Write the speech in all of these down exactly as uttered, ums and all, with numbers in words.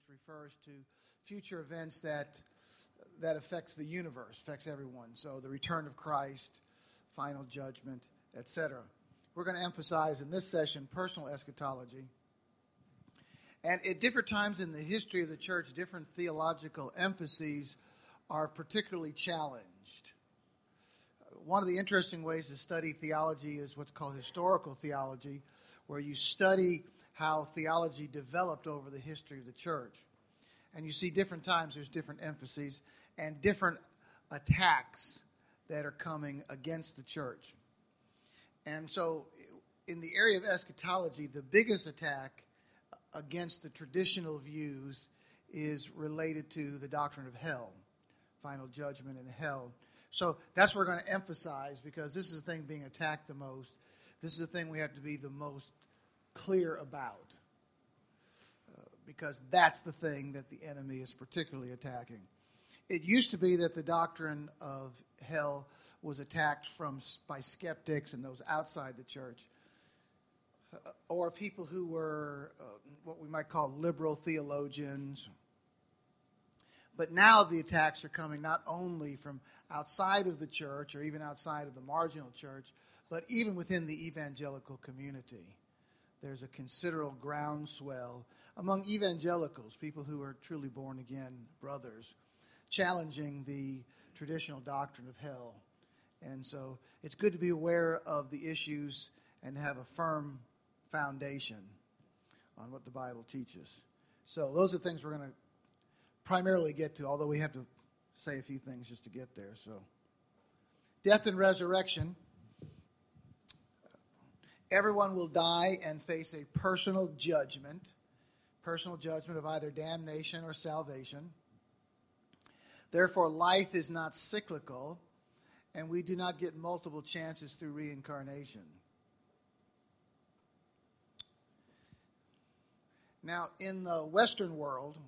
refers to future events that that affects the universe, affects everyone. So the return of Christ, final judgment, et cetera. We're going to emphasize in this session personal eschatology. And at different times in the history of the church, different theological emphases are particularly challenged. One of the interesting ways to study theology is what's called historical theology, where you study how theology developed over the history of the church. And you see different times there's different emphases and different attacks that are coming against the church. And so in the area of eschatology, the biggest attack against the traditional views is related to the doctrine of hell, final judgment in hell. So that's what we're going to emphasize, because this is the thing being attacked the most. This is the thing we have to be the most clear about, uh, because that's the thing that the enemy is particularly attacking. It used to be that the doctrine of hell was attacked from by skeptics and those outside the church, uh, or people who were uh, what we might call liberal theologians. But now the attacks are coming not only from outside of the church or even outside of the marginal church, but even within the evangelical community. There's a considerable groundswell among evangelicals, people who are truly born-again brothers, challenging the traditional doctrine of hell. And so it's good to be aware of the issues and have a firm foundation on what the Bible teaches. So those are things we're going to primarily get to, although we have to say a few things just to get there. So, death and resurrection. Everyone will die and face a personal judgment, personal judgment of either damnation or salvation. Therefore, life is not cyclical, and we do not get multiple chances through reincarnation. Now, in the Western world,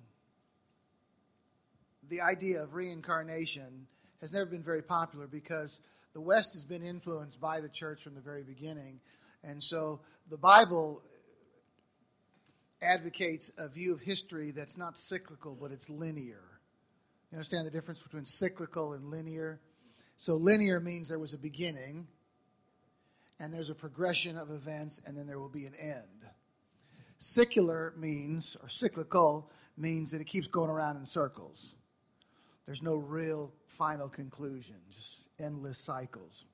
the idea of reincarnation has never been very popular because the West has been influenced by the church from the very beginning. And so the Bible advocates a view of history that's not cyclical, but it's linear. You understand the difference between cyclical and linear? So linear means there was a beginning, and there's a progression of events, and then there will be an end. Secular means, or cyclical, means that it keeps going around in circles. There's no real final conclusion, just endless cycles.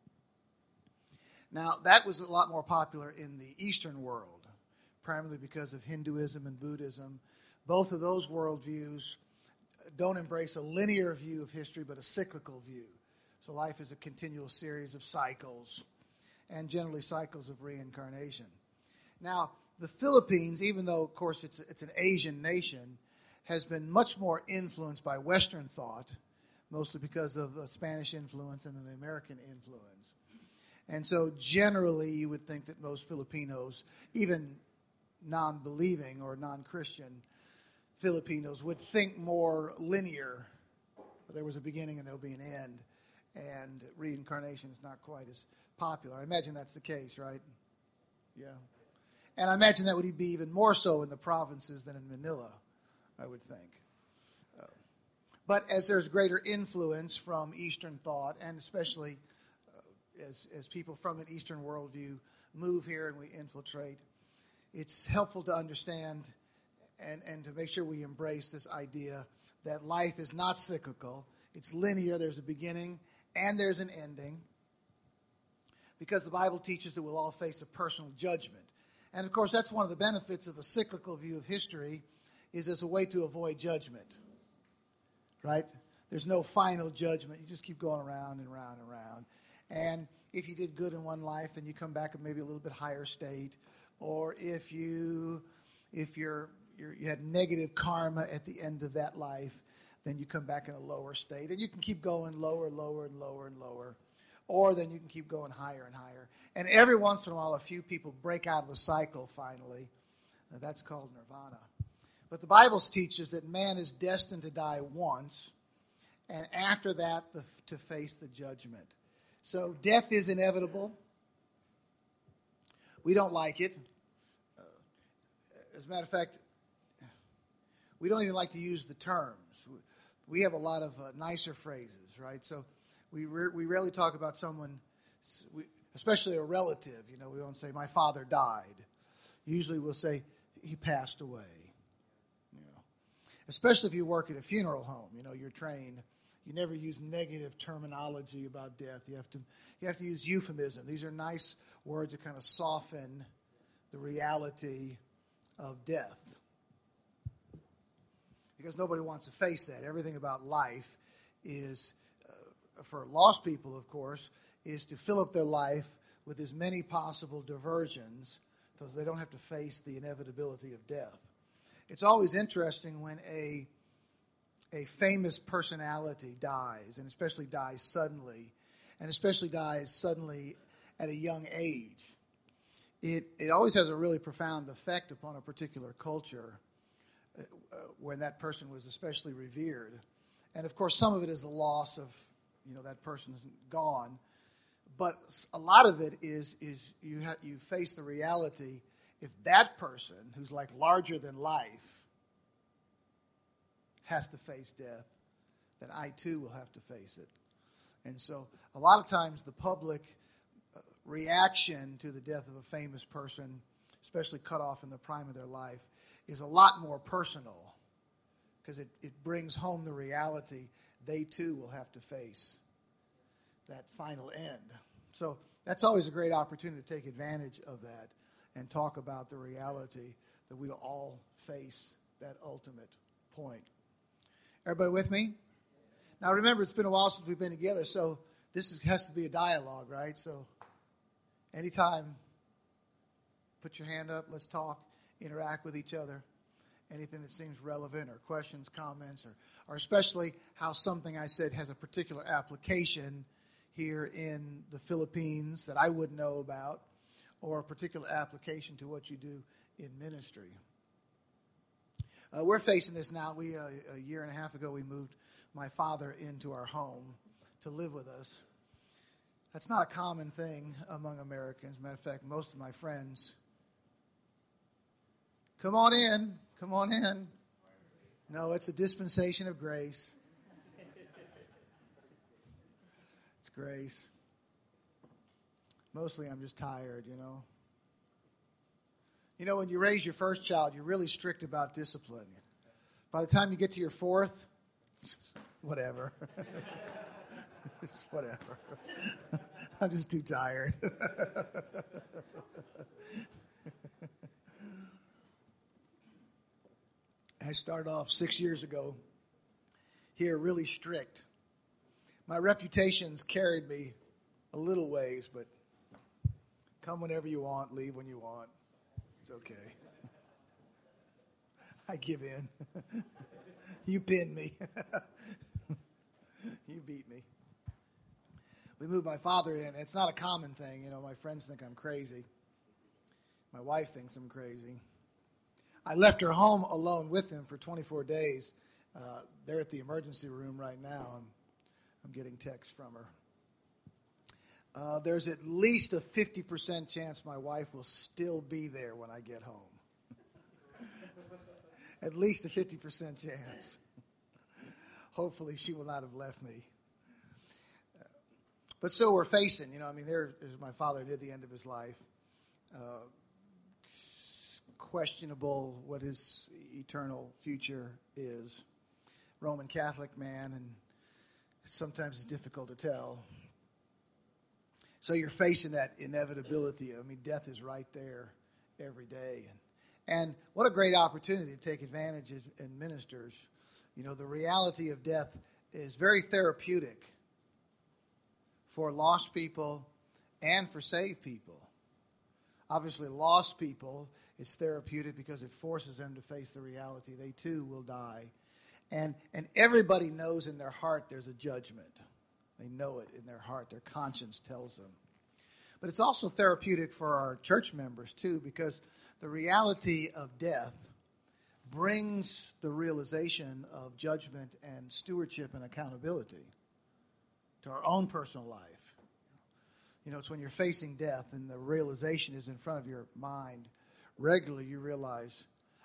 Now, that was a lot more popular in the Eastern world, primarily because of Hinduism and Buddhism. Both of those worldviews don't embrace a linear view of history, but a cyclical view. So life is a continual series of cycles, and generally cycles of reincarnation. Now, the Philippines, even though, of course, it's, it's an Asian nation, has been much more influenced by Western thought, mostly because of the Spanish influence and then the American influence. And so generally you would think that most Filipinos, even non-believing or non-Christian Filipinos, would think more linear. There was a beginning and there will be an end. And reincarnation is not quite as popular. I imagine that's the case, right? Yeah. And I imagine that would be even more so in the provinces than in Manila, I would think. Uh, but as there's greater influence from Eastern thought, and especially uh, as, as people from an Eastern worldview move here and we infiltrate, it's helpful to understand and, and to make sure we embrace this idea that life is not cyclical. It's linear. There's a beginning and there's an ending, because the Bible teaches that we'll all face a personal judgment. And, of course, that's one of the benefits of a cyclical view of history, is as a way to avoid judgment, right? There's no final judgment. You just keep going around and around and around. And if you did good in one life, then you come back at maybe a little bit higher state. Or if you if you're, you're you had negative karma at the end of that life, then you come back in a lower state. And you can keep going lower, lower, and lower, and lower. Or then you can keep going higher and higher. And every once in a while, a few people break out of the cycle finally. Now, that's called nirvana. But the Bible teaches that man is destined to die once, and after that, the, to face the judgment. So death is inevitable. We don't like it. Uh, as a matter of fact, we don't even like to use the terms. We have a lot of uh, nicer phrases, right? So we re- we rarely talk about someone, especially a relative. You know, we don't say, my father died. Usually we'll say, he passed away. You know, especially if you work at a funeral home, you know, you're trained. You never use negative terminology about death. You have to you have to use euphemism. These are nice words that kind of soften the reality of death. Because nobody wants to face that. Everything about life is, uh, for lost people, of course, is to fill up their life with as many possible diversions so they don't have to face the inevitability of death. It's always interesting when a a famous personality dies, and especially dies suddenly, and especially dies suddenly at a young age. It it always has a really profound effect upon a particular culture uh, when that person was especially revered. And of course, some of it is the loss of, you know, that person's gone. But a lot of it is is you have, you face the reality, if that person, who's like larger than life, has to face death, then I too will have to face it. And so a lot of times the public uh, reaction to the death of a famous person, especially cut off in the prime of their life, is a lot more personal because it, it brings home the reality they too will have to face that final end. So that's always a great opportunity to take advantage of that and talk about the reality that we all face that ultimate point. Everybody with me? Now remember, it's been a while since we've been together, so this is, has to be a dialogue, right? So anytime, put your hand up, let's talk, interact with each other. Anything that seems relevant, or questions, comments, or, or especially how something I said has a particular application here in the Philippines that I wouldn't know about, or a particular application to what you do in ministry. Uh, we're facing this now. We uh, a year and a half ago, we moved my father into our home to live with us. That's not a common thing among Americans. Matter of fact, most of my friends, come on in, come on in. No, it's a dispensation of grace. It's grace. Mostly I'm just tired, you know. You know, when you raise your first child, you're really strict about discipline. By the time you get to your fourth, whatever. It's whatever. I'm just too tired. I started off six years ago here really strict. My reputation's carried me a little ways, but come whenever you want, leave when you want. It's okay. I give in. You pinned me. You beat me. We moved my father in. It's not a common thing. You know, my friends think I'm crazy. My wife thinks I'm crazy. I left her home alone with him for twenty-four days. Uh, they're at the emergency room right now. I'm, I'm getting texts from her. Uh, there's at least a fifty percent chance my wife will still be there when I get home. At least a fifty percent chance. Hopefully she will not have left me. Uh, but still we're facing, you know, I mean, there is my father near the end of his life. Uh, questionable what his eternal future is. Roman Catholic man, and sometimes it's difficult to tell. So you're facing that inevitability. I mean, death is right there every day. And, and what a great opportunity to take advantage as in ministers. You know, the reality of death is very therapeutic for lost people and for saved people. Obviously, lost people, it's therapeutic because it forces them to face the reality. They too will die. And, and everybody knows in their heart there's a judgment. They know it in their heart. Their conscience tells them. But it's also therapeutic for our church members, too, because the reality of death brings the realization of judgment and stewardship and accountability to our own personal life. You know, it's when you're facing death and the realization is in front of your mind, regularly you realize,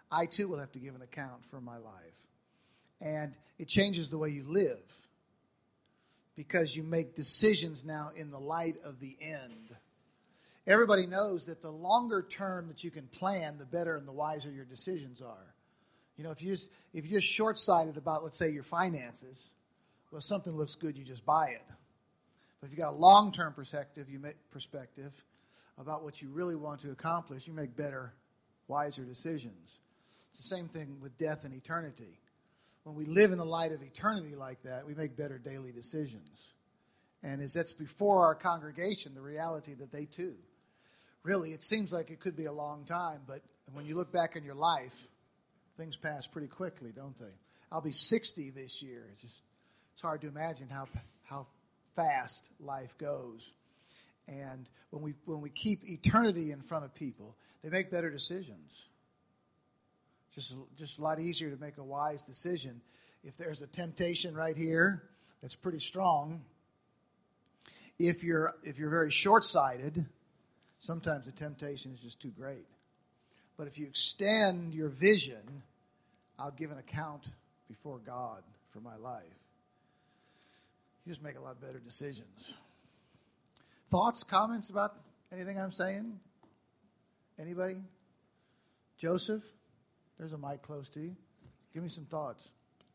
I too will have to give an account for my life. And it changes the way you live because you make decisions now in the light of the end. Everybody knows that the longer term that you can plan, the better and the wiser your decisions are. You know, if you just, if you're just short-sighted about, let's say, your finances, well, if something looks good, you just buy it. But if you've got a long-term perspective, you make perspective about what you really want to accomplish, you make better, wiser decisions. It's the same thing with death and eternity. When we live in the light of eternity like that, we make better daily decisions. And as that's before our congregation, the reality that they too, really, it seems like it could be a long time, but when you look back on your life, things pass pretty quickly, don't they? I'll be sixty this year. It's just, it's hard to imagine how how fast life goes. And when we when we keep eternity in front of people, they make better decisions. Just, just a lot easier to make a wise decision. If there's a temptation right here that's pretty strong, if you're if you're very short-sighted, sometimes the temptation is just too great. But if you extend your vision, I'll give an account before God for my life. You just make a lot better decisions. Thoughts, comments about anything I'm saying? Anybody? Joseph? There's a mic close to you. Give me some thoughts.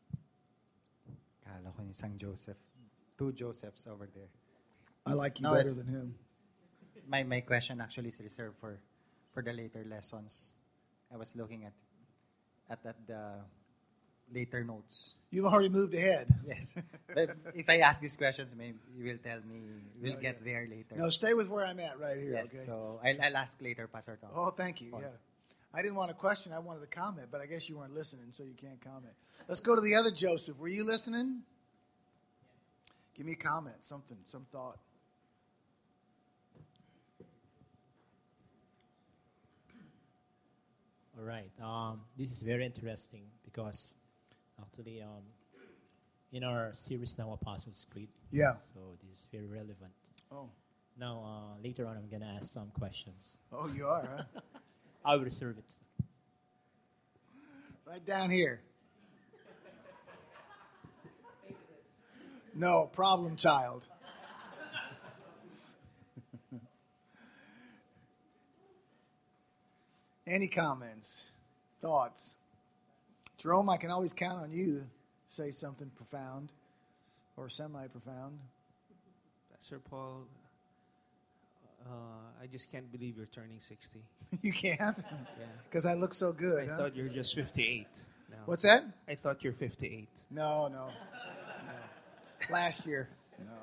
Kala ko isang Joseph. Two Josephs over there. I like you No, better it's- than him. My my question actually is reserved for, for the later lessons. I was looking at at, at the later notes. You've already moved ahead. Yes. But if I ask these questions, maybe you will tell me. We'll No, get yeah. there later. No, stay with where I'm at right here. yes. Okay. So I'll, I'll ask later, Pastor Tom. Oh, thank you. Fine. Yeah. I didn't want to question. I wanted to comment, but I guess you weren't listening, so you can't comment. Let's go to the other Joseph. Were you listening? Give me a comment, something, some thought. All right. Um, this is very interesting because actually, um, in our series now, Apostles' Creed. Yeah. So this is very relevant. Oh. Now, uh, later on, I'm gonna ask some questions. Oh, you are, huh? I will reserve it. Right down here. No, problem child. Any comments, thoughts? Jerome, I can always count on you to say something profound or semi-profound. Sir Paul, uh, I just can't believe you're turning sixty. You can't? Yeah. Because I look so good. I huh? thought you were just fifty-eight. Now. What's that? I thought you're fifty-eight. No, no. no. Last year. No.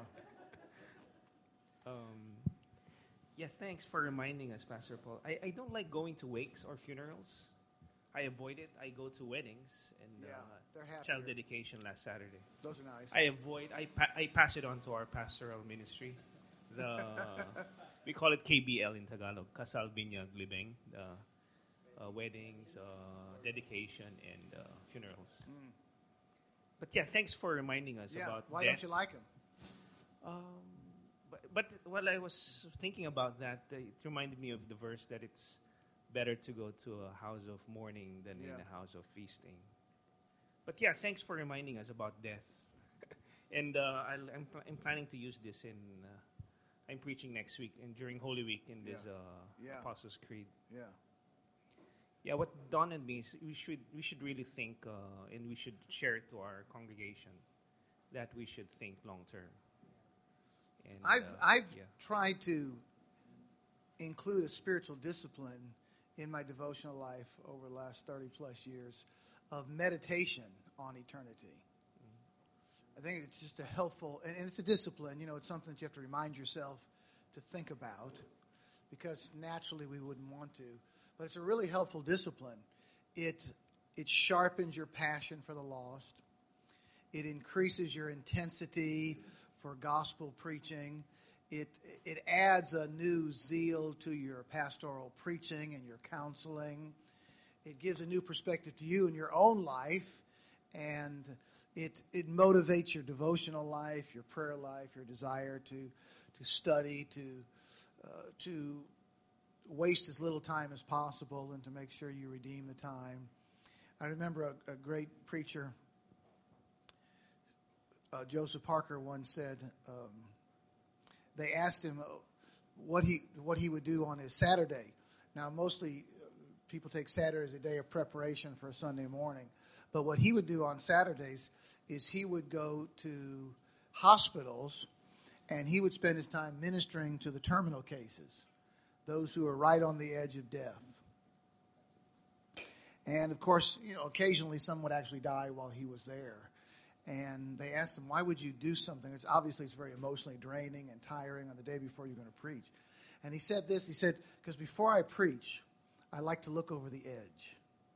Um, yeah, thanks for reminding us, Pastor Paul. I, I don't like going to wakes or funerals. I avoid it. I go to weddings and Yeah, uh, they're happier. child dedication last Saturday. Those are nice. I avoid. I pa- I pass it on to our pastoral ministry. The we call it K B L in Tagalog, Kasal Binyag Libeng. The uh, weddings, uh, dedication, and uh, funerals. Mm. But yeah, thanks for reminding us Yeah, about why death. don't you like them? Um, but, but while I was thinking about that, uh, it reminded me of the verse that it's better to go to a house of mourning than Yeah. in a house of feasting. But yeah, thanks for reminding us about death. and uh, I'll, I'm, pl- I'm planning to use this in. Uh, I'm preaching next week and during Holy Week in this Yeah. uh, Yeah. Apostles' Creed. Yeah. Yeah, what dawned on me is we should we should really think uh, and we should share it to our congregation that we should think long term. And I've uh, I've yeah. tried to include a spiritual discipline in my devotional life over the last thirty plus years of meditation on eternity. I think it's just a helpful, and, and it's a discipline. You know, it's something that you have to remind yourself to think about because naturally we wouldn't want to. But it's a really helpful discipline. It it sharpens your passion for the lost. It increases your intensity for gospel preaching. It it adds a new zeal to your pastoral preaching and your counseling. It gives a new perspective to you in your own life, and it it motivates your devotional life, your prayer life, your desire to to study, to uh, to waste as little time as possible, and to make sure you redeem the time. I remember a, a great preacher, uh, Joseph Parker, once said, um, they asked him what he what he would do on his Saturday. Now, mostly uh, people take Saturday as a day of preparation for a Sunday morning. But what he would do on Saturdays is he would go to hospitals and he would spend his time ministering to the terminal cases, those who are right on the edge of death. And, of course, you know, occasionally some would actually die while he was there. And they asked him, why would you do something? It's obviously, it's very emotionally draining and tiring on the day before you're going to preach. And he said this, he said, because before I preach, I like to look over the edge.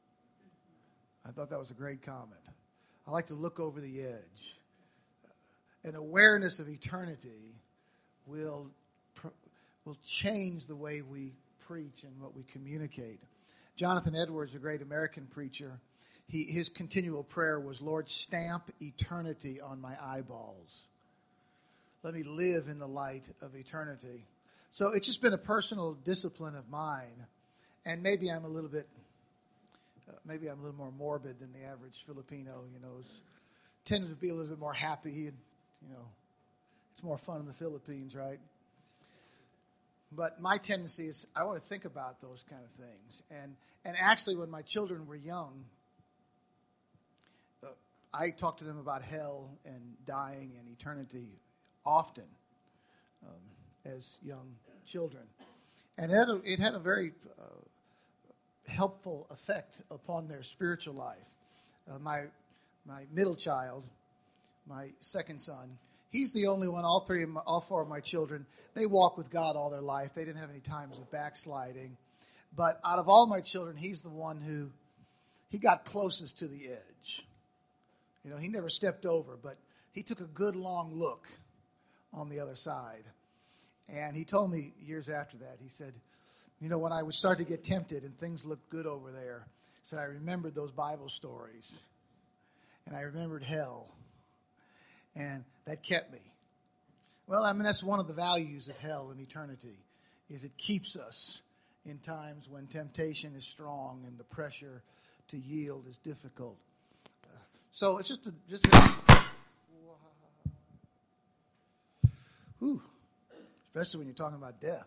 I thought that was a great comment. I like to look over the edge. An awareness of eternity will, will change the way we preach and what we communicate. Jonathan Edwards, a great American preacher, he, his continual prayer was, Lord, stamp eternity on my eyeballs. Let me live in the light of eternity. So it's just been a personal discipline of mine. And maybe I'm a little bit, uh, maybe I'm a little more morbid than the average Filipino, you know, tends to be a little bit more happy. And, you know, it's more fun in the Philippines, right? But my tendency is I want to think about those kind of things. And and actually, when my children were young, uh, I talked to them about hell and dying and eternity often um, as young children. And it had a, it had a very uh, helpful effect upon their spiritual life. Uh, my my middle child, my second son, he's the only one, all three of my, all four of my children, they walk with God all their life. They didn't have any times of backsliding. But out of all my children, he's the one who, he got closest to the edge. You know, he never stepped over, but he took a good long look on the other side. And he told me years after that, he said, you know, when I would start to get tempted and things looked good over there, he said, I remembered those Bible stories. And I remembered hell. And that kept me. Well, I mean, that's one of the values of hell and eternity, is it keeps us in times when temptation is strong and the pressure to yield is difficult. Uh, so it's just a, just a, whew, especially when you're talking about death.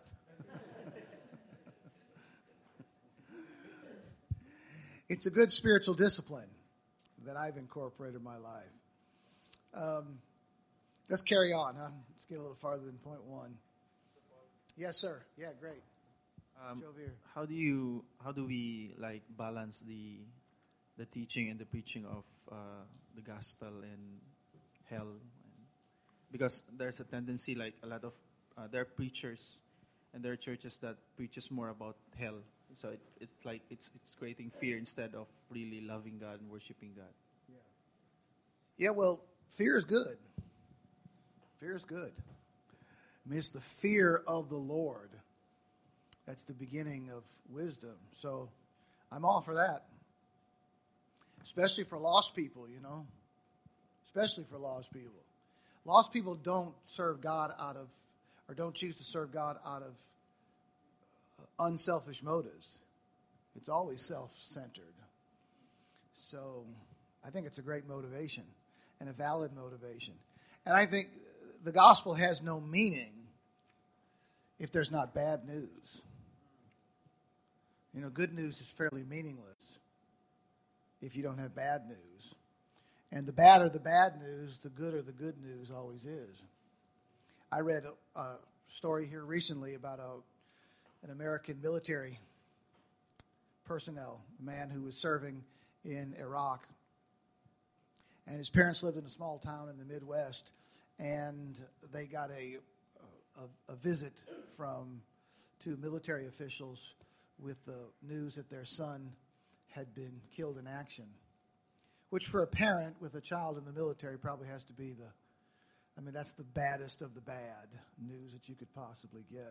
It's a good spiritual discipline that I've incorporated in my life. Um, let's carry on, huh? Let's get a little farther than point one. Yes, sir. Yeah, great. Um, Joe Veer. how do you how do we like balance the the teaching and the preaching of uh, the gospel in hell? Because there's a tendency, like a lot of uh, there are preachers and there are churches that preaches more about hell. So it, it's like it's it's creating fear instead of really loving God and worshiping God. Yeah, well, fear is good. Fear is good. I mean, it's the fear of the Lord. That's the beginning of wisdom. So I'm all for that. Especially for lost people, you know. Especially for lost people. Lost people don't serve God out of, or don't choose to serve God out of unselfish motives. It's always self-centered. So I think it's a great motivation and a valid motivation. And I think the gospel has no meaning if there's not bad news. You know, good news is fairly meaningless if you don't have bad news. And the bad or the bad news, the good or the good news always is. I read a, a story here recently about a, an American military personnel, a man who was serving in Iraq. And his parents lived in a small town in the Midwest, and they got a a, a visit from two military officials with the news that their son had been killed in action, which for a parent with a child in the military probably has to be the, I mean, that's the baddest of the bad news that you could possibly get.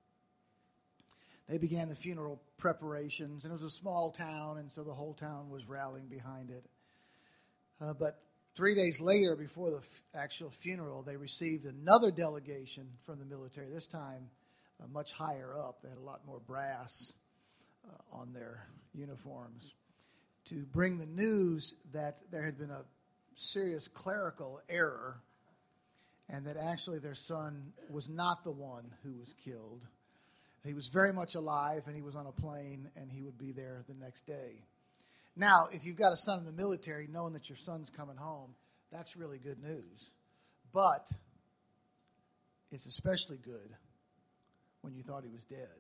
They began the funeral preparations, and it was a small town, and so the whole town was rallying behind it. Uh, but three days later, before the f- actual funeral, they received another delegation from the military, this time uh, much higher up. They had a lot more brass uh, on their uniforms. to bring the news that there had been a serious clerical error and that actually their son was not the one who was killed. He was very much alive, and he was on a plane, and he would be there the next day. Now, if you've got a son in the military, knowing that your son's coming home, that's really good news. But it's especially good when you thought he was dead.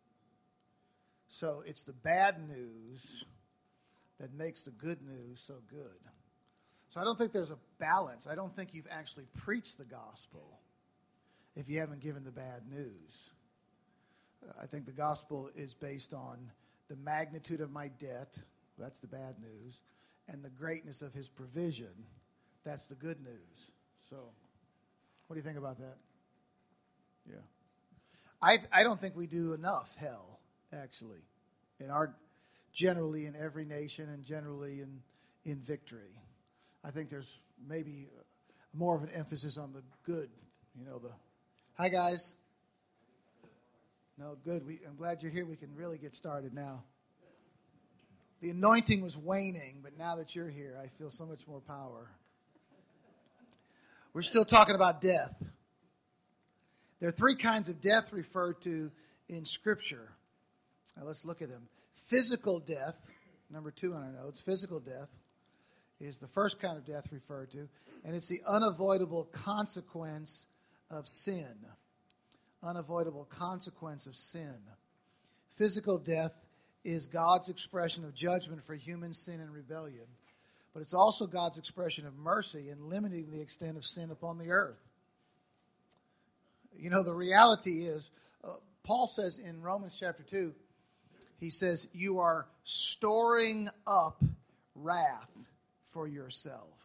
So it's the bad news that makes the good news so good. So I don't think there's a balance. I don't think you've actually preached the gospel if you haven't given the bad news. I think the gospel is based on the magnitude of my debt. That's the bad news. And the greatness of his provision. That's the good news. So, what do you think about that? Yeah. I I don't think we do enough hell, actually, in our generally in every nation and generally in, in victory. I think there's maybe more of an emphasis on the good. You know, the, hi guys. No, good. We, I'm glad you're here. We can really get started now. The anointing was waning, but now that you're here, I feel so much more power. We're still talking about death. There are three kinds of death referred to in Scripture. Now let's look at them. Physical death, number two on our notes, physical death is the first kind of death referred to, and it's the unavoidable consequence of sin. Unavoidable consequence of sin. Physical death is God's expression of judgment for human sin and rebellion, but it's also God's expression of mercy in limiting the extent of sin upon the earth. You know, the reality is, uh, Paul says in Romans chapter two, he says, you are storing up wrath for yourself.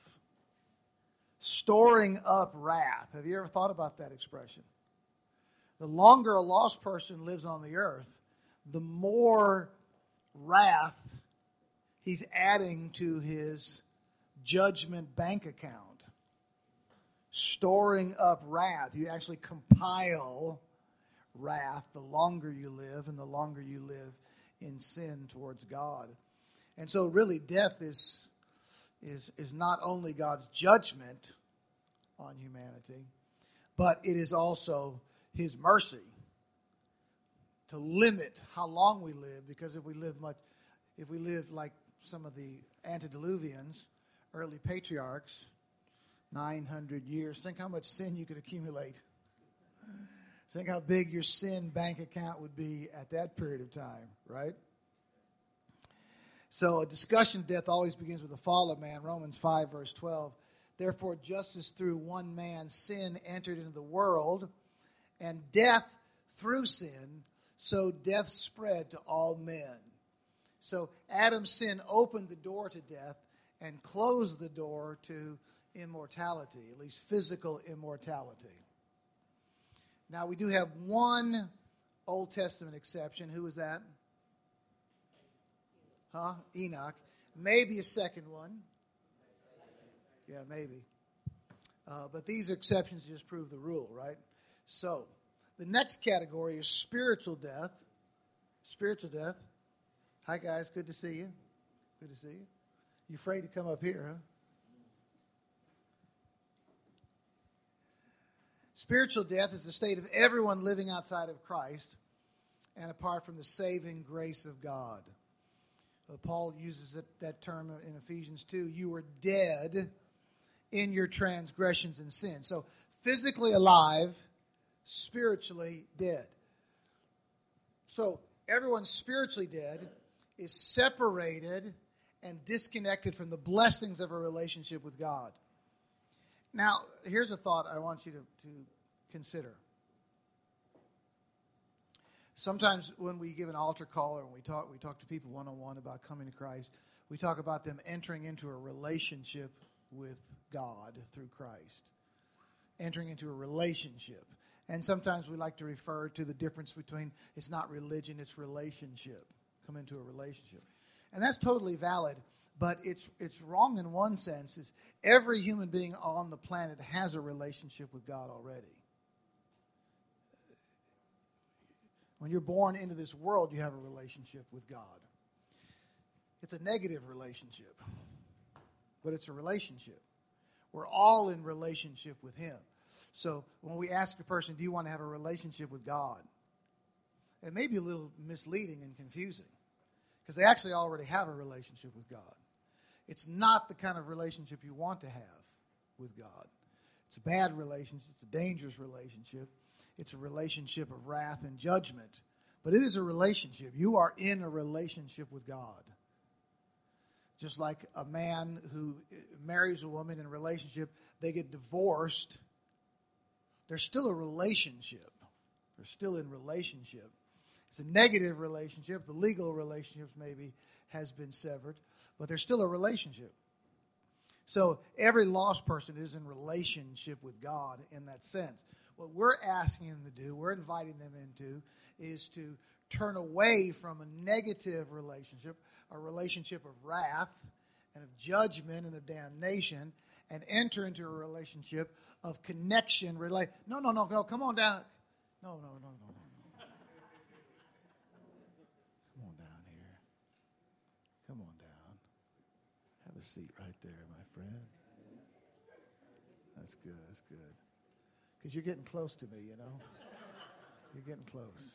Storing up wrath. Have you ever thought about that expression? The longer a lost person lives on the earth, the more wrath he's adding to his judgment bank account. Storing up wrath. You actually compile wrath the longer you live and the longer you live in sin towards God. And so really death is, is, is not only God's judgment on humanity, but it is also his mercy to limit how long we live, because if we live much, if we live like some of the antediluvians, early patriarchs, nine hundred years, think how much sin you could accumulate. Think how big your sin bank account would be at that period of time, right? So a discussion of death always begins with the fall of man. Romans five, verse twelve. Therefore, just as through one man sin entered into the world, and death through sin, so death spread to all men. So Adam's sin opened the door to death and closed the door to immortality, at least physical immortality. Now, we do have one Old Testament exception. Who was that? Huh? Enoch. Maybe a second one. Yeah, maybe. Uh, but these exceptions just prove the rule, right? So, the next category is spiritual death. Spiritual death. Hi, guys. Good to see you. Good to see you. You afraid to come up here, huh? Spiritual death is the state of everyone living outside of Christ and apart from the saving grace of God. Uh, Paul uses it, that term in Ephesians two. You were dead in your transgressions and sins. So, physically alive, spiritually dead. So, everyone spiritually dead is separated and disconnected from the blessings of a relationship with God. Now, here's a thought I want you to, to consider. Sometimes when we give an altar call or when we talk, we talk to people one-on-one about coming to Christ, we talk about them entering into a relationship with God through Christ. Entering into a relationship. And sometimes we like to refer to the difference between it's not religion, it's relationship. Come into a relationship. And that's totally valid. But it's it's wrong in one sense. Is every human being on the planet has a relationship with God already. When you're born into this world, you have a relationship with God. It's a negative relationship, but it's a relationship. We're all in relationship with Him. So when we ask a person, do you want to have a relationship with God? It may be a little misleading and confusing because they actually already have a relationship with God. It's not the kind of relationship you want to have with God. It's a bad relationship. It's a dangerous relationship. It's a relationship of wrath and judgment. But it is a relationship. You are in a relationship with God. Just like a man who marries a woman in a relationship, they get divorced. There's still a relationship. They're still in relationship. It's a negative relationship. The legal relationship maybe has been severed, but there's still a relationship. So every lost person is in relationship with God in that sense. What we're asking them to do, we're inviting them into, is to turn away from a negative relationship, a relationship of wrath and of judgment and of damnation, and enter into a relationship of connection. Rela- no, no, no, no, come on down. No, no, no, no, no. Come on down here. Come on down. Have a seat right there, my friend. That's good, that's good. Because you're getting close to me, you know. You're getting close.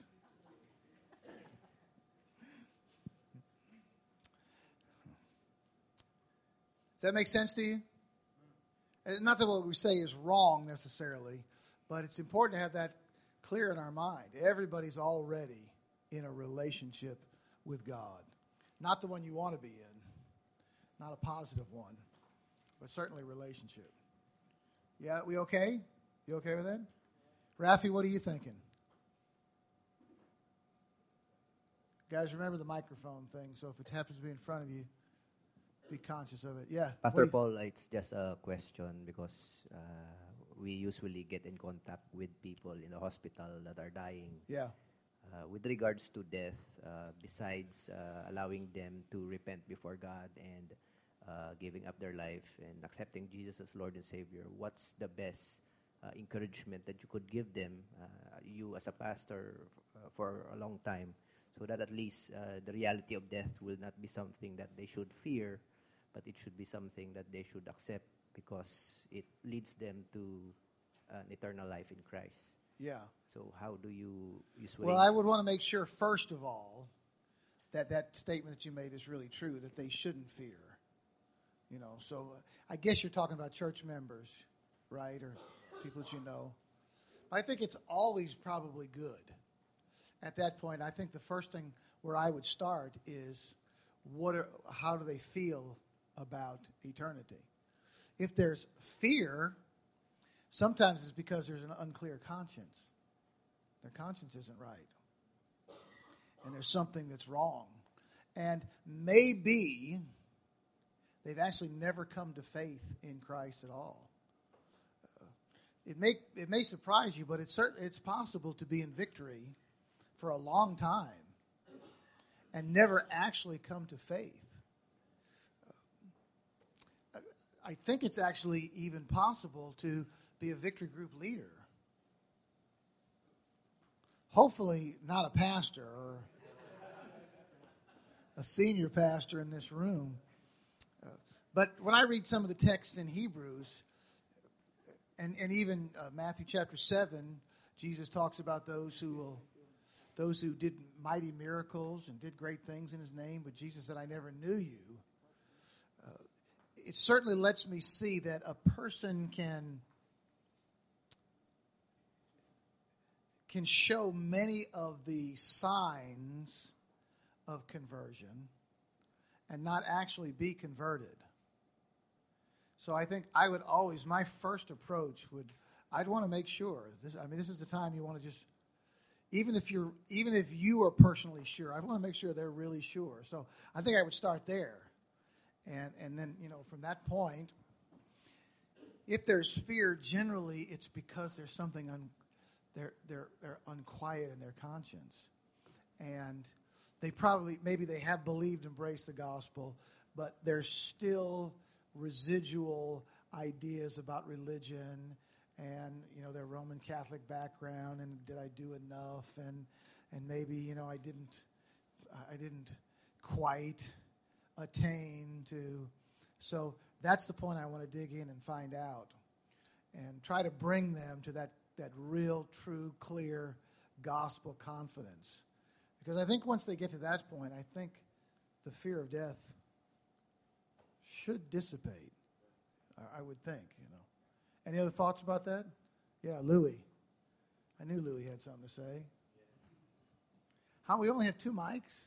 Does that make sense to you? Not that what we say is wrong necessarily, but it's important to have that clear in our mind. Everybody's already in a relationship with God. Not the one you want to be in, not a positive one, but certainly a relationship. Yeah, we okay? You okay with that? Rafi, what are you thinking? Guys, remember the microphone thing, so if it happens to be in front of you, be conscious of it. Yeah. Pastor Paul, it's just a question because uh, we usually get in contact with people in the hospital that are dying. Yeah. Uh, with regards to death, uh, besides uh, allowing them to repent before God and uh, giving up their life and accepting Jesus as Lord and Savior, what's the best uh, encouragement that you could give them, uh, you as a pastor uh, for a long time, so that at least uh, the reality of death will not be something that they should fear, but it should be something that they should accept because it leads them to an eternal life in Christ. Yeah. So how do you usually... Well, I would want to make sure, first of all, that that statement that you made is really true, that they shouldn't fear. You know, so uh, I guess you're talking about church members, right, or people that you know. But I think it's always probably good. At that point, I think the first thing where I would start is what are, how do they feel about eternity? If there's fear, sometimes it's because there's an unclear conscience. Their conscience isn't right. And there's something that's wrong. And maybe they've actually never come to faith in Christ at all. Uh, it may it may surprise you, but it's certain, it's possible to be in victory for a long time and never actually come to faith. Uh, I think it's actually even possible to be a victory group leader. Hopefully not a pastor or a senior pastor in this room. Uh, but when I read some of the texts in Hebrews, and, and even uh, Matthew chapter seven, Jesus talks about those who will, those who did mighty miracles and did great things in his name, but Jesus said, I never knew you. Uh, it certainly lets me see that a person can can show many of the signs of conversion and not actually be converted. So I think I would always, my first approach would, I'd want to make sure, this, I mean, this is the time you want to just, even if you're, even if you are personally sure, I want to make sure they're really sure. So I think I would start there. And, and then, you know, from that point, if there's fear, generally it's because there's something un, they're, they're, they're unquiet in their conscience. And they probably, maybe they have believed, embraced the gospel, but there's still residual ideas about religion and, you know, their Roman Catholic background and did I do enough and and maybe, you know, I didn't I didn't quite attain to. So that's the point I want to dig in and find out and try to bring them to that, that real, true, clear gospel confidence. Because I think once they get to that point, I think the fear of death should dissipate. I, I would think, you know. Any other thoughts about that? Yeah, Louis. I knew Louis had something to say. How, we only have two mics?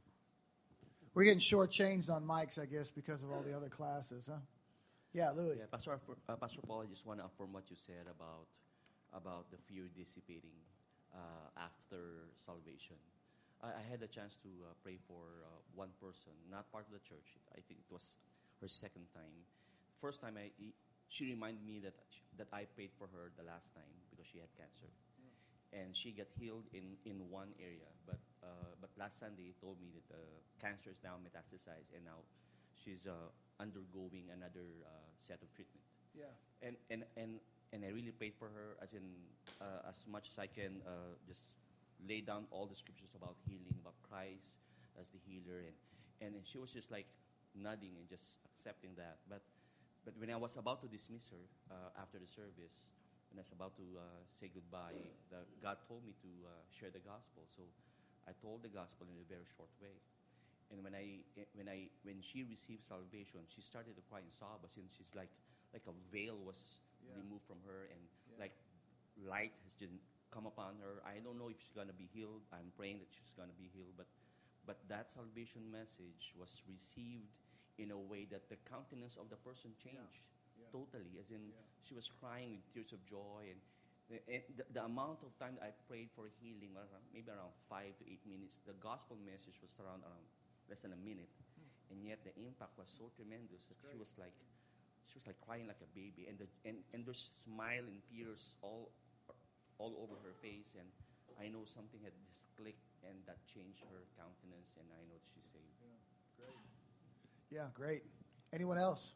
We're getting shortchanged on mics, I guess, because of all the other classes, huh? Yeah, Louis. Yeah, Pastor, uh, Pastor Paul, I just want to affirm what you said about about the fear dissipating uh, after salvation. I, I had a chance to uh, pray for uh, one person, not part of the church. I think it was her second time. First time, I she reminded me that she, that I prayed for her the last time because she had cancer, mm. and she got healed in, in one area. But uh, but last Sunday, told me that the cancer is now metastasized, and now she's uh, undergoing another uh, set of treatment. Yeah. And and and and I really prayed for her, as in uh, as much as I can, uh, just lay down all the scriptures about healing, about Christ as the healer, and and she was just like nodding and just accepting that. But but when I was about to dismiss her uh, after the service, when I was about to uh, say goodbye, the, God told me to uh, share the gospel. So I told the gospel in a very short way. And when I when I when she received salvation, she started to cry and sob, since she's like like a veil was yeah. removed from her, and yeah. like light has just come upon her. I don't know if she's gonna be healed. I'm praying that she's gonna be healed, but but that salvation message was received in a way that the countenance of the person changed yeah. Yeah. totally, as in yeah. she was crying with tears of joy, and, and the, the amount of time that I prayed for healing, maybe around five to eight minutes. The gospel message was around around less than a minute, hmm. and yet the impact was so tremendous that Great. she was like, she was like crying like a baby, and the and, and there's smile and tears all all over her face, and I know something had just clicked, and that changed her countenance, and I know that she's saved. Yeah, great. Yeah, great. Anyone else?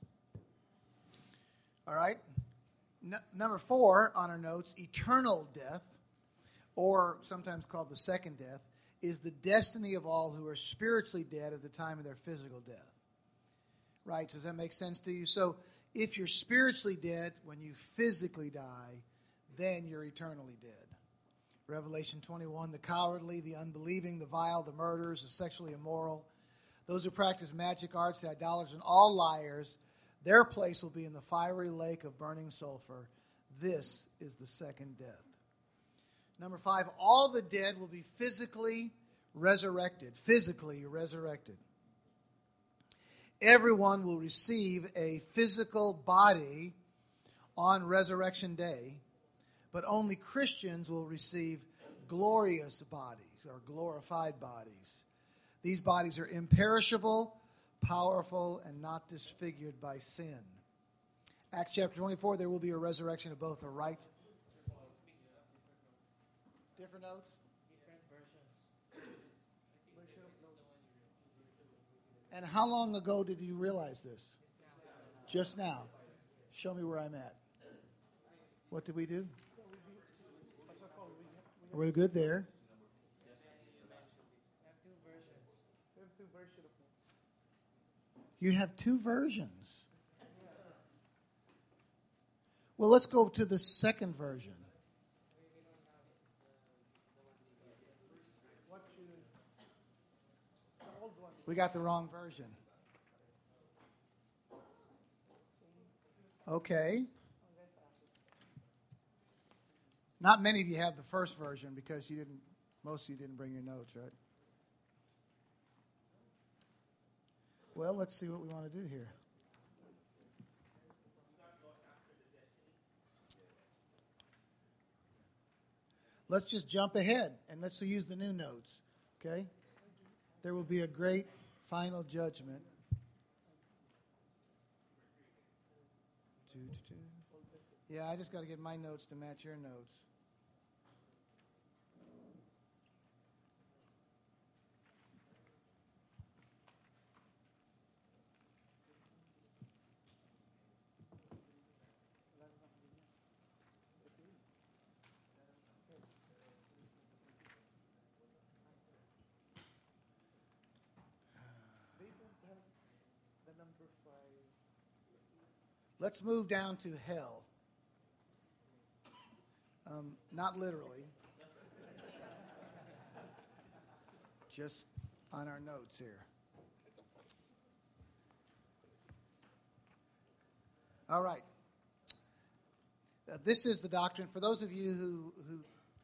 All right. N- number four on our notes: eternal death, or sometimes called the second death, is the destiny of all who are spiritually dead at the time of their physical death. Right? Does that make sense to you? So if you're spiritually dead when you physically die, then you're eternally dead. Revelation twenty-one, the cowardly, the unbelieving, the vile, the murderers, the sexually immoral, those who practice magic arts, the idolaters, and all liars, their place will be in the fiery lake of burning sulfur. This is the second death. Number five, all the dead will be physically resurrected. Physically resurrected. Everyone will receive a physical body on Resurrection Day, but only Christians will receive glorious bodies or glorified bodies. These bodies are imperishable, powerful, and not disfigured by sin. Acts chapter twenty-four, there will be a resurrection of both the right. Different notes? Different versions. And how long ago did you realize this? Just now. Show me where I'm at. What did we do? We're good there. You have two versions. Well, let's go to the second version. We got the wrong version. Okay. Not many of you have the first version because you didn't. Most of you didn't bring your notes, right? Well, let's see what we want to do here. Let's just jump ahead and let's use the new notes, okay? There will be a great final judgment. Two, two, two. Yeah, I just got to get my notes to match your notes. Let's move down to hell. Um, not literally. Just on our notes here. All right. Uh, this is the doctrine. For those of you who, who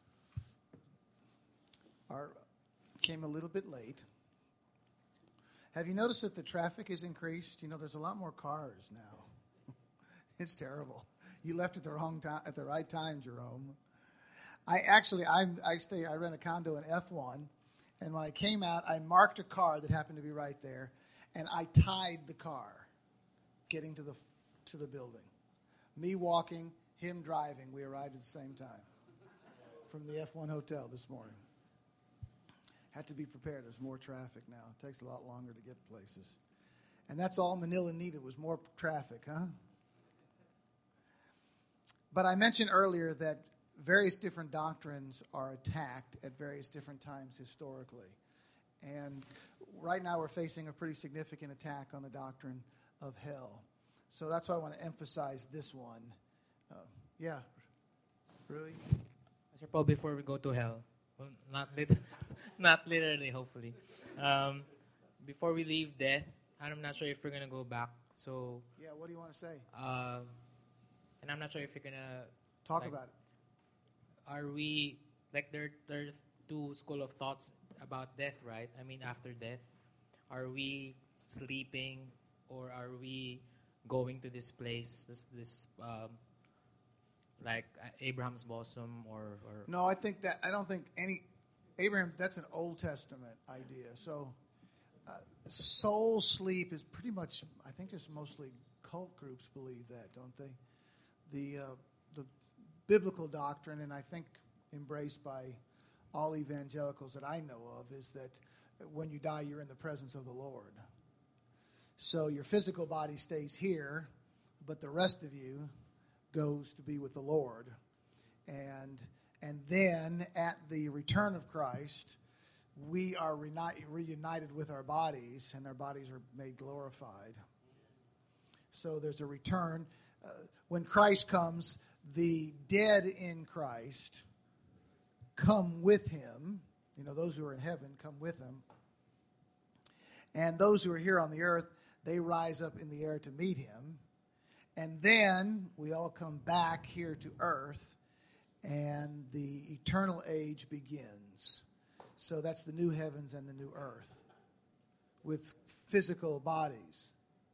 are came a little bit late, have you noticed that the traffic has increased? You know, there's a lot more cars now. It's terrible. You left at the wrong time, at the right time, Jerome. I actually, I I stay. I rent a condo in F one, and when I came out, I marked a car that happened to be right there, and I tied the car, getting to the to the building. Me walking, him driving. We arrived at the same time from the F one hotel this morning. Had to be prepared. There's more traffic now. It takes a lot longer to get places, and that's all Manila needed was more traffic, huh? But I mentioned earlier that various different doctrines are attacked at various different times historically. And right now we're facing a pretty significant attack on the doctrine of hell. So that's why I want to emphasize this one. Uh, yeah, Rui? Pastor Paul, before we go to hell, well, not, lit- not literally, hopefully. Um, before we leave death, I'm not sure if we're going to go back. So, yeah, what do you want to say? Uh, and I'm not sure if you're going to talk like, about it. Are we, like, there, there's two school of thoughts about death, right? I mean, after death. Are we sleeping or are we going to this place, this, this um, like Abraham's bosom or, or... No, I think that, I don't think any, Abraham, that's an Old Testament idea. So uh, soul sleep is pretty much, I think just mostly cult groups believe that, don't they? The, uh, the biblical doctrine, and I think embraced by all evangelicals that I know of, is that when you die, you're in the presence of the Lord. So your physical body stays here, but the rest of you goes to be with the Lord. And and then at the return of Christ, we are reuni- reunited with our bodies, and our bodies are made glorified. So there's a return. Uh, when Christ comes, the dead in Christ come with him. You know, those who are in heaven come with him. And those who are here on the earth, they rise up in the air to meet him. And then we all come back here to earth, and the eternal age begins. So that's the new heavens and the new earth with physical bodies.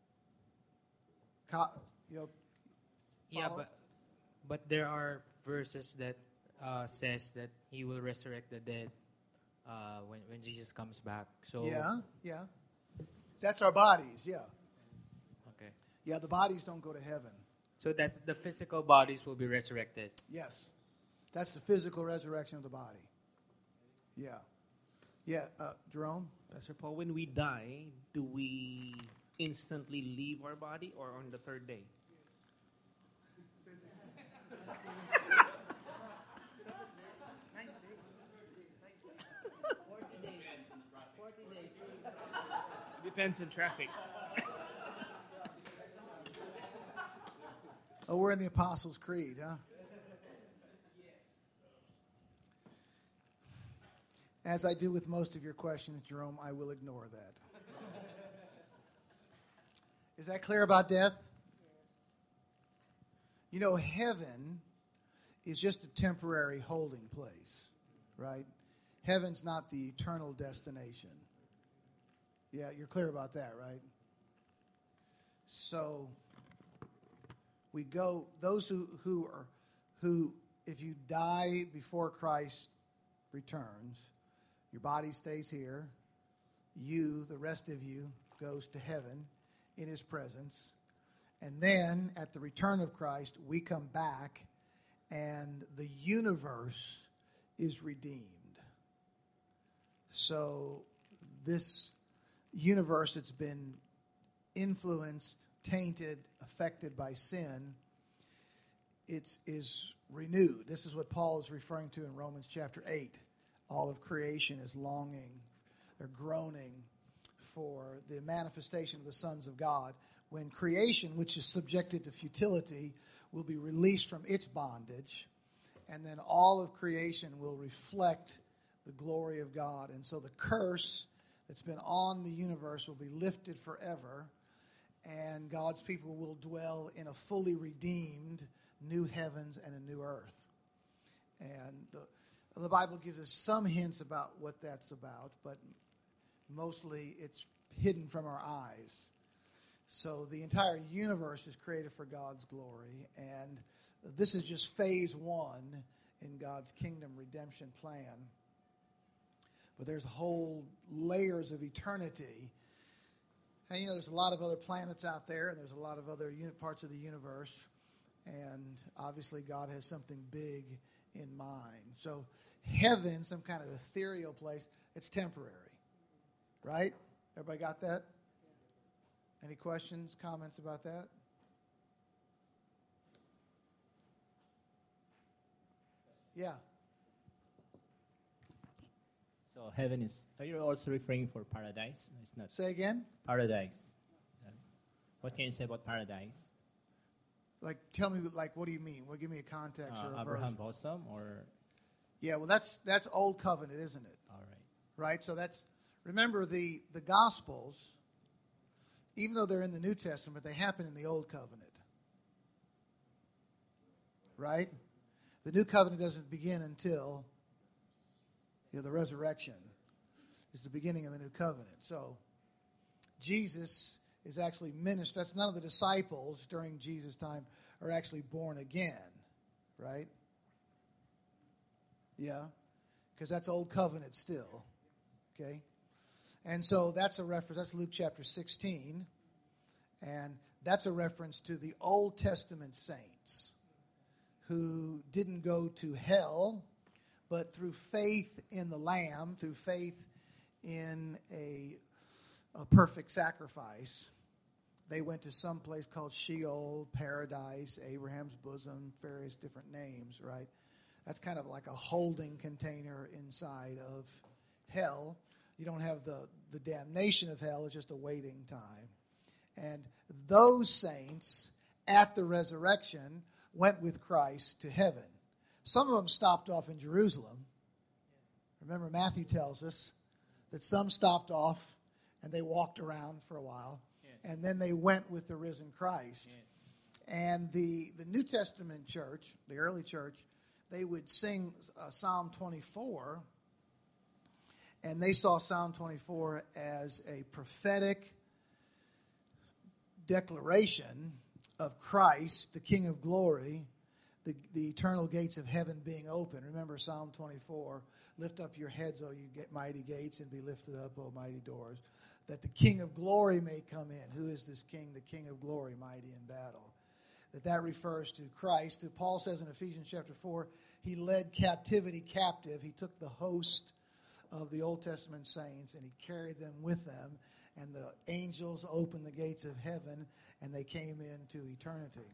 Co- you know, yeah, but but there are verses that uh, says that he will resurrect the dead uh, when when Jesus comes back. So yeah, yeah, that's our bodies. Yeah. Okay. Yeah, the bodies don't go to heaven. So that's the physical bodies will be resurrected. Yes, that's the physical resurrection of the body. Yeah, yeah. Uh, Jerome, Pastor Paul, when we die, do we instantly leave our body, or on the third day? Depends on traffic. Oh, we're in the Apostles' Creed, huh? As I do with most of your questions, Jerome, I will ignore that. Is that clear about death? You know, heaven is just a temporary holding place, right? Heaven's not the eternal destination. Yeah, you're clear about that, right? So we go, those who, who are, who, if you die before Christ returns, your body stays here. You, the rest of you, goes to heaven in his presence. And then at the return of Christ, we come back and the universe is redeemed. So this universe that's been influenced, tainted, affected by sin, it's is renewed. This is what Paul is referring to in Romans chapter eight. All of creation is longing, they're groaning for the manifestation of the sons of God, when creation, which is subjected to futility, will be released from its bondage, and then all of creation will reflect the glory of God. And so the curse that's been on the universe will be lifted forever, and God's people will dwell in a fully redeemed new heavens and a new earth. And the, the Bible gives us some hints about what that's about, but mostly it's hidden from our eyes. So the entire universe is created for God's glory, and this is just phase one in God's kingdom redemption plan. But there's whole layers of eternity. And, you know, there's a lot of other planets out there, and there's a lot of other uni- parts of the universe. And obviously God has something big in mind. So heaven, some kind of ethereal place, it's temporary. Right? Everybody got that? Any questions, comments about that? Yeah. So heaven is, are you also referring for paradise? It's not Say again? paradise. Uh, what can you say about paradise? Like, tell me, like, what do you mean? Well, give me a context or Uh, a Abraham verse. bosom or, Yeah, well, that's that's Old Covenant, isn't it? all right. Right? So that's, remember, the, the Gospels, even though they're in the New Testament, they happen in the Old Covenant. Right? The New Covenant doesn't begin until, you know, the resurrection is the beginning of the New Covenant. So Jesus is actually ministered. That's none of the disciples during Jesus' time are actually born again. Right? Yeah? Because that's Old Covenant still. Okay? And so that's a reference. That's Luke chapter sixteen. And that's a reference to the Old Testament saints who didn't go to hell, but through faith in the Lamb, through faith in a, a perfect sacrifice, they went to some place called Sheol, Paradise, Abraham's bosom, various different names, right? That's kind of like a holding container inside of hell. You don't have the, the damnation of hell, it's just a waiting time. And those saints at the resurrection went with Christ to heaven. Some of them stopped off in Jerusalem. Remember, Matthew tells us that some stopped off and they walked around for a while. Yes. And then they went with the risen Christ. Yes. And the, the New Testament church, the early church, they would sing uh, Psalm twenty-four. And they saw Psalm twenty-four as a prophetic declaration of Christ, the King of glory, the, the eternal gates of heaven being open. Remember Psalm twenty-four, lift up your heads, O you get mighty gates, and be lifted up, O mighty doors, that the King of glory may come in. Who is this King? The King of glory, mighty in battle. That that refers to Christ, who Paul says in Ephesians chapter four, he led captivity captive. He took the host of the Old Testament saints and he carried them with them, and the angels opened the gates of heaven and they came into eternity.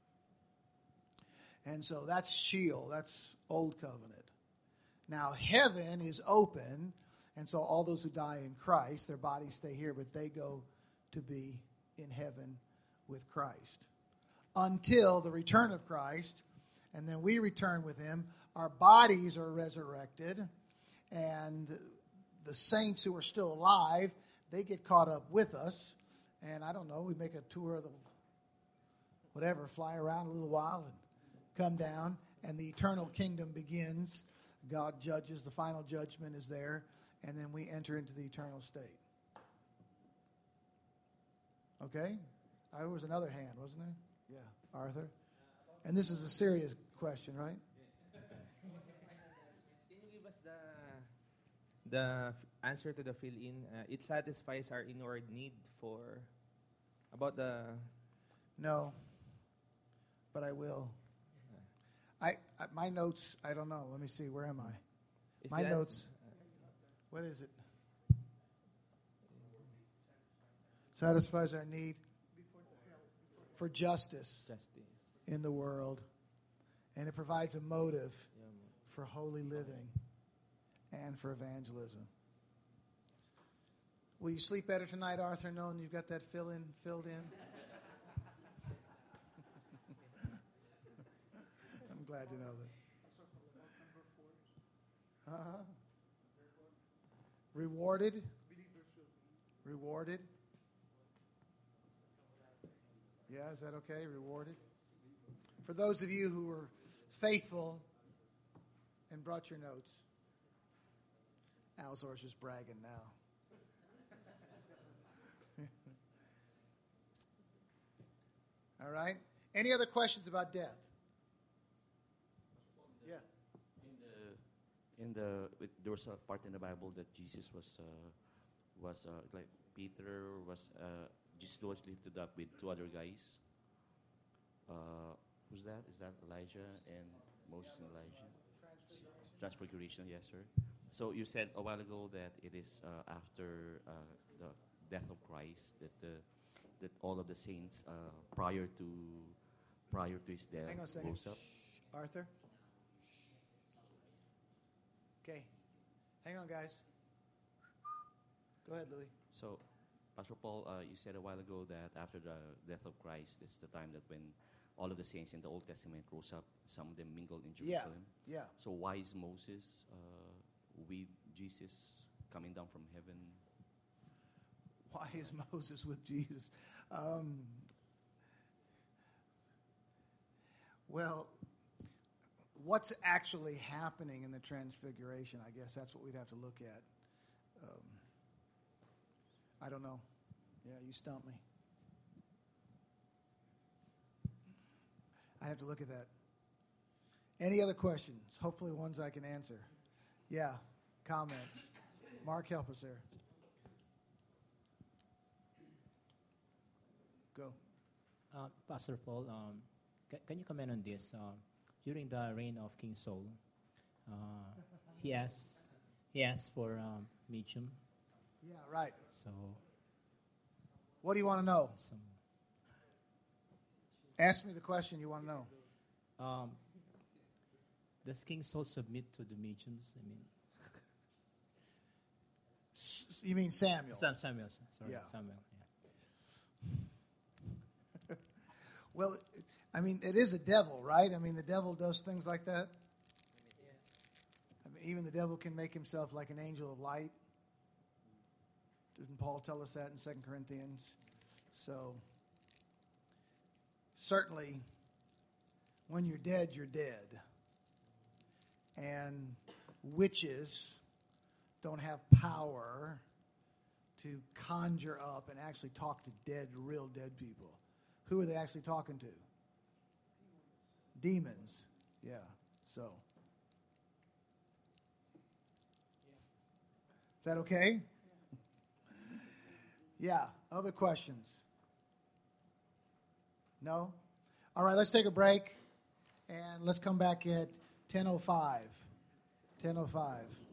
And so that's Sheol, that's Old Covenant. Now heaven is open, and so all those who die in Christ, their bodies stay here, but they go to be in heaven with Christ. Until the return of Christ, and then we return with him. Our bodies are resurrected, and the saints who are still alive, they get caught up with us. And I don't know, we make a tour of the whatever, fly around a little while and come down, and the eternal kingdom begins. God judges, the final judgment is there, and then we enter into the eternal state. Okay? There was another hand, wasn't there? Yeah, Arthur. And this is a serious question, right? Can you give us the the f- answer to the fill-in? Uh, it satisfies our inward need for about the. No, but I will. I, I my notes. I don't know. Let me see. Where am I? Is My the notes. What is it? Satisfies our need for justice Justice. in the world, and it provides a motive Yeah. for holy living and for evangelism. Will you sleep better tonight, Arthur, knowing you've got that fill in filled in? glad to know that. Uh-huh. Rewarded. Rewarded. Yeah, is that okay? Rewarded. For those of you who were faithful and brought your notes, Alzor's just bragging now. All right. Any other questions about death? Yeah. In the in the it, there was a part in the Bible that Jesus was uh, was uh, like Peter was uh, Jesus was lifted up with two other guys. Uh, who's that? Is that Elijah and Moses and Elijah? Transfiguration, yes, sir. So you said a while ago that it is uh, after uh, the death of Christ that the that all of the saints uh, prior to prior to his death Hang on a second. rose up. Shh. Arthur? Okay. Hang on, guys. Go ahead, Louis. So, Pastor Paul, uh, you said a while ago that after the death of Christ, it's the time that when all of the saints in the Old Testament rose up, some of them mingled in Yeah, Jerusalem. yeah. So why is Moses uh, with Jesus coming down from heaven? Why is Moses with Jesus? Um, well, what's actually happening in the Transfiguration? I guess that's what we'd have to look at. Um, I don't know. Yeah, you stumped me. I have to look at that. Any other questions? Hopefully ones I can answer. Yeah, comments. Mark, help us there. Go. Uh, Pastor Paul, um, ca- can you comment on this? Um, during the reign of King Saul, uh, he asked he asked for um, medium. Yeah, right. So, What do you want to know? some, Ask me the question you want to know. um, does King Saul submit to the mediums? I mean, S- You mean Samuel? Sam Samuel. Sorry, Yeah. Samuel. Yeah. Well, I mean, it is a devil, right? I mean, the devil does things like that. I mean, even the devil can make himself like an angel of light. Doesn't Paul tell us that in Second Corinthians? So, certainly, when you're dead, you're dead. And witches don't have power to conjure up and actually talk to dead, real dead people. Who are they actually talking to? Demons. Yeah. So. Is that okay? Yeah. Other questions? No? All right, let's take a break and let's come back at ten oh five. ten oh five.